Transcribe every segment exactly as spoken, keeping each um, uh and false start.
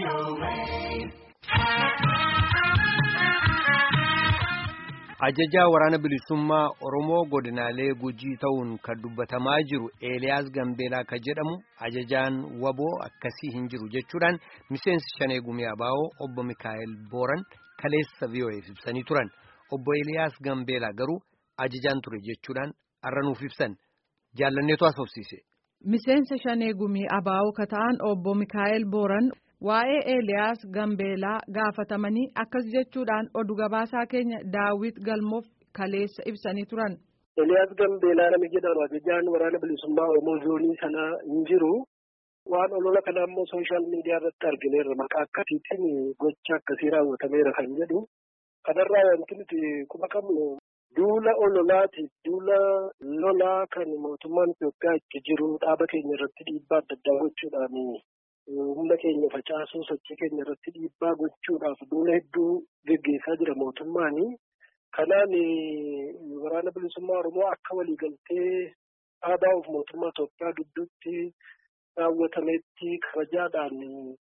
Ajajaa waraana bilisummaa Oromoo godinaalee Gujii ta'uun kan dubbatamaa jiru Eeliyaas Gambeelaa kan jedhamu ajajaan waboo akkasii hin jiru jechuudhaan miseensi Shanee Gumii Abaa'oo obbo Mikaa'el Booran kaleessa V O F ibsanii turan. Obbo Eeliyaas Gambeelaa garuu ajajaan ture jechuudhaan arranuuf ibsan. Jaallanneetu haasofsiise. Miseensa Shanee Gumii Abaa'oo kan ta'an obbo Mikaa'el Booran waa'ee Eeliyaas Gambeelaa gaafatamanii akkas jechuudhaan oduu gabaasaa keenya Daawit Galmoof kaleessa ibsanii turan. Eeliyaas Gambeelaa nama jedhamu ajajaan waraana bilisummaa Oromoo zoonii sanaa hin jiru. Waan olola kana immoo sooshaal miidiyaa irratti argineerra maqaa akkasiitiin gocha akkasii raawwatameera kan jedhu. Kanarraa wanti nuti kuma qabnu duula ololaatiif duula lolaa kan mootummaan Itoophiyaa itti jiru dhaaba keenya irratti dhiibbaa adda addaa gochuudhaan humna keenya facaasuu sochii keenya irratti dhiibbaa gochuudhaaf duula hedduu geggeessaa jira mootummaan. Kanaan waraana bilisummaa Oromoo akka waliigaltee aadaa of mootummaa Itoophiyaa gidduutti raawwatametti kabajaadhaan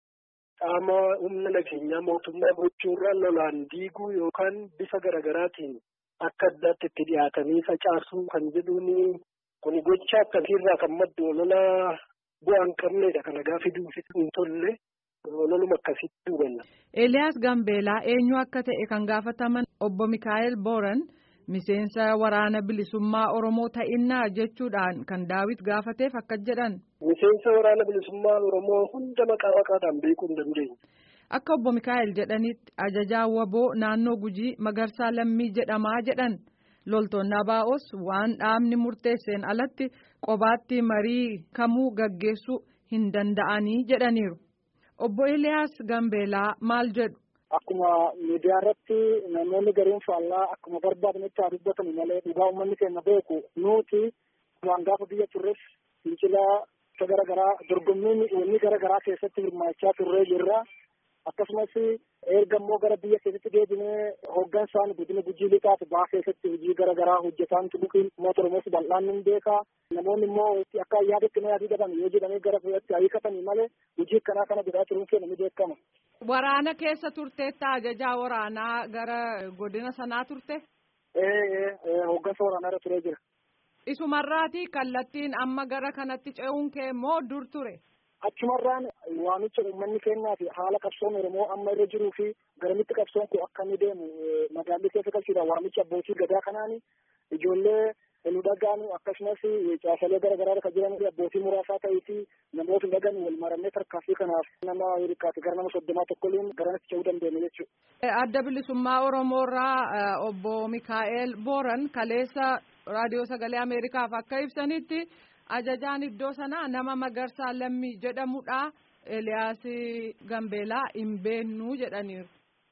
qaama humna nageenyaa mootummaa gochuurra lolaan diiguu yookaan bifa garaagaraatiin akka addaatti itti dhiyaatanii facaasuu kan jedhuun kun gocha akkasiirraa kan maddu ololaa bu'aan qabneedha. Kana gaafa duufi hin tolle ololuma akkasitti hubanna. Eeliyaas Gambeelaa eenyu akka ta'e kan gaafataman obbo Mikaa'el Booran miseensa waraana bilisummaa Oromoo ta'innaa jechuudhaan kan Daawit gaafateef akka jedhan. Miseensa waraana bilisummaa Oromoo hunda maqaa maqaadhaan beekuu hin dandeenye. Akka obbo Mikaa'el jedhanitti ajajaa waboo naannoo Gujii Magarsaa Lammii jedhamaa jedhan. Loltoonni Abaa'os waan dhaabni murteesseen alatti qobaatti marii kamuu gaggeessuu hin danda'anii jedhaniiru. Obbo Eeliyaas Gambeelaa maal jedhu? Akkuma miidiyaa irratti namoonni gariin faallaa akkuma barbaadanitti haa dubbatamu malee dhugaa uummanni keenya beeku nuti waan gaafa biyya turres fincilaa gara garaa dorgommiin wanni gara garaa keessatti hirmaachaa turree jirra. Akkasumas erga immoo gara biyya keessatti deebinee hoggansaan godina Gujii lixaaf ba'aa keessatti hojii gara garaa hojjetaan turuun uummata Oromoos bal'aan ni beeka. Namoonni immoo akka yaadatti na yaadii dhaban yoo jedhamee gara fuudhatti hiikatanii malee hojii akkanaa kana godhaa turuun keenya ni beekama. Waraana keessa turteetta ajajaa waraanaa gara godina sanaa turte? Ee hoggansa waraanaa irra turee jira. Isumarraatii kallattiin amma gara kanatti ce'uun kee moo dur ture? Achumarraan waamicha uummanni keenyaa fi haala qabsoon Oromoo amma irra jiruu fi garamitti qabsoon kun akka inni deemu magaalli keessa galchuudha. Waamicha abbootii gadaa kanaan ijoollee nu dhagaanu akkasumas caasalee gara garaa kan jiran abbootii muraasaa ta'ee fi namoota dhagan wal marannee tarkaanfii kanaaf nama hirikaati gara nama soddomaa tokkoliin garanatti ce'uu dandeenya jechuudha. Adda bilisummaa Oromoorraa obbo Mikaa'el Booran kaleessa raadiyoo sagalee Ameerikaaf akka ibsanitti ajajaan iddoo sanaa nama Magarsaa Lammii jedhamudha. Eeliyaas Gambeelaa hin beeknu jedhaniiru.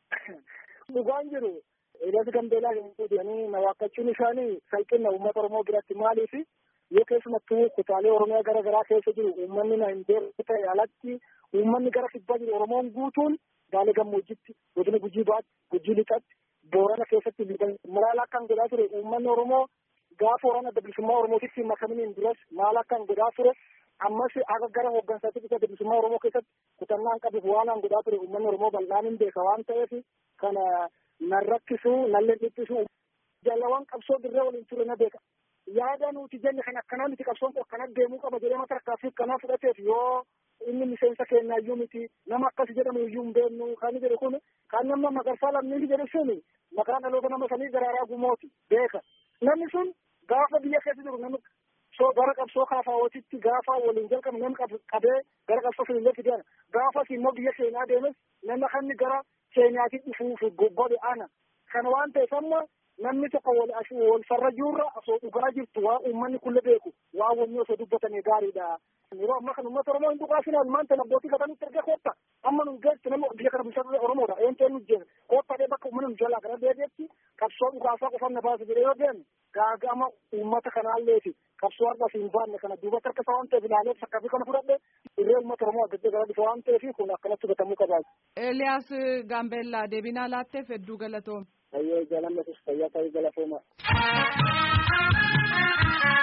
Dhugaan jiru Eeliyaas Gambeelaa hin jedhanii na waakkachuun isaanii salphina uummata Oromoo biratti maaliif yoo keessumattuu kutaalee Oromiyaa gara garaa keessa jiru uummanni na hin beekne ta'e alatti uummanni gara kibbaa jiru Oromoon guutuun Baalee Gammoojjitti godina Gujii Baatti Gujii Lixatti Boorana keessatti muraala akkan godhaa ture uummanni Oromoo gaafa waraana adda bilisummaa Oromootitti makamaniin duras maal akkan godhaa ture ammas akka gara hooggansaatti adda bilisummaa Oromoo keessatti kutannaan qabuuf waan an godhaa ture uummanni Oromoo bal'aan hin beeka waan ta'eef kana nan rakkisu nan leenjisuu jaalawwan qabsoo dirree waliin ture na beeka. Yaada nuti jenne kan akkanaa miti qabsoon kun akkana deemuu qaba jedhee mata rakkaafii akkanaa fudhateef yoo inni miseensa keenya iyyuu miti nama akkas jedhamu iyyuu hin beeknu kan jedhu kun kan nama Magarsaa Lammii jedhu sun maqaan dhaloota nama sanii Daraaraa Gumooti beeka. Namni sun gaafa biyya keessa jiru namni soo gara qabsoo kaafawootitti gaafa waliin jalqabu namni qabee gara qabsoo fiillee fidana gaafa immoo biyya keenyaa deemes nama kanni gara keenyaatti dhufuuf godhe ana kana waan ta'eef amma namni tokko wal wal farra jirra osoo dhugaa jirtu waa uummanni kulle beeku waa wanni osoo dubbatame gaariidha. Yeroo amma kan uummata Oromoo hin dhugaasinan maanta abbootii gatanitti erga koota amma nu geessu nama biyya kana bulchaa Oromoodha eenteen nu jeena koota dhee bakka uummanni nu jalaa gara deebi'etti qabsoo dhugaasaa qofaan na baasa jedhee yoo deemu gaagama uummata kanaalleeti qabsoo har'as hin baanne kana duubatti harka isaa waan ta'eef ilaalee sakkaafi kana fudhadhe irree uummata Oromoo adda gara dhufa waan ta'eef kun akkanatti hubatamuu qabaa. Eeliyaas Gambeellaa deebinaa laatteef hedduu galatoom. Ayyee jaalammatus fayyaa ta'ee galatooma.